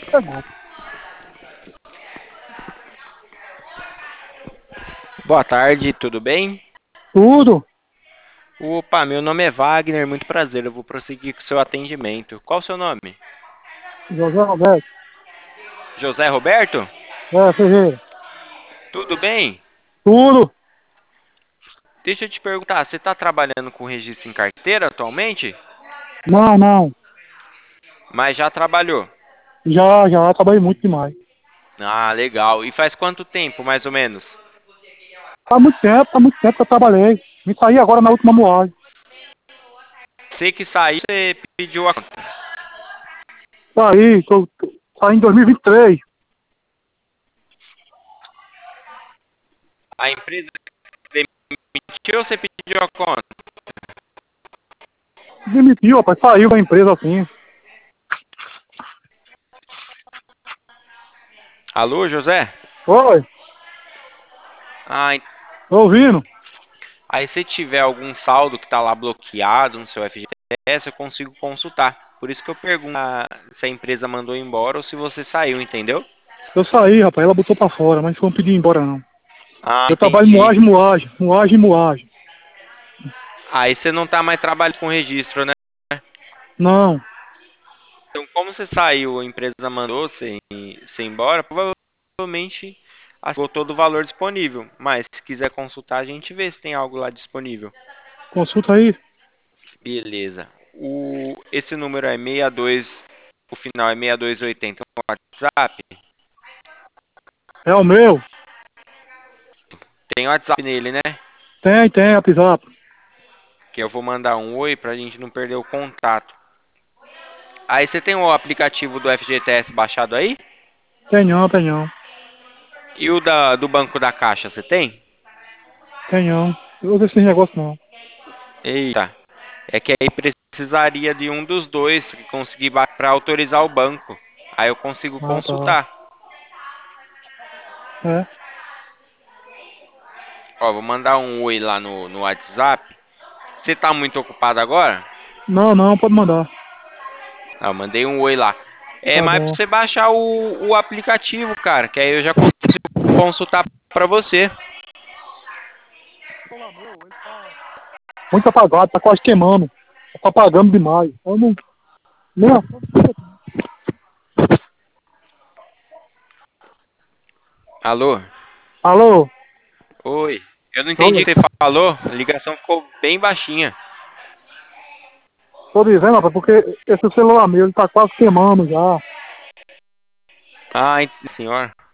Pegou. Boa tarde, tudo bem? Tudo? Opa, meu nome é Wagner, muito prazer. Eu vou prosseguir com o seu atendimento. Qual o seu nome? José Roberto. José Roberto? Ferreira. Tudo bem? Tudo? Deixa eu te perguntar, você está trabalhando com registro em carteira atualmente? Não, não. Mas já trabalhou? Já trabalhei muito demais. Ah, legal. E faz quanto tempo, mais ou menos? Há muito tempo que eu trabalhei. Me saí agora na última moagem. Você que saiu, você pediu a conta. Saí em 2023. A empresa demitiu ou você pediu a conta? Demitiu, rapaz. Saiu da empresa assim. Alô, José? Oi, Ah, tô ouvindo? aí se tiver algum saldo que está lá bloqueado no seu FGTS, eu consigo consultar. Por isso que eu pergunto se a empresa mandou embora ou se você saiu, entendeu? Eu saí, rapaz. Ela botou pra fora, mas não foi pedir embora, não. Ah, Eu trabalho em entendi. moagem. Aí você não tá mais trabalhando com registro, né? Não, Então, como você saiu, a empresa mandou você embora, provavelmente botou todo o valor disponível. Mas se quiser consultar, a gente vê se tem algo lá disponível. consulta aí. Beleza. Esse número é 62, o final é 6280 no WhatsApp. É o meu? Tem WhatsApp nele, né? Tem, WhatsApp. Que eu vou mandar um oi pra gente não perder o contato. Aí você tem o aplicativo do FGTS baixado aí? Tem não. E o do Banco da Caixa, você tem? Tem não. Eu uso esse negócio não. Eita. É que aí precisaria de um dos dois que conseguir para autorizar o banco. Aí eu consigo Ah, tá. consultar. É. Ó, vou mandar um oi lá no WhatsApp. Você tá muito ocupado agora? Não, pode mandar. Ah, eu mandei um oi lá. É Tá mais pra bom. você baixar o aplicativo, cara, que aí eu já consigo consultar pra você. Muito apagado, tá quase queimando. Tá apagando demais. Eu não. Não. Alô? Alô? Oi. Eu não entendi o Tô, que você falou. A ligação ficou bem baixinha. tô dizendo, rapaz, porque esse celular meu, ele tá quase queimando já. Ah, senhor.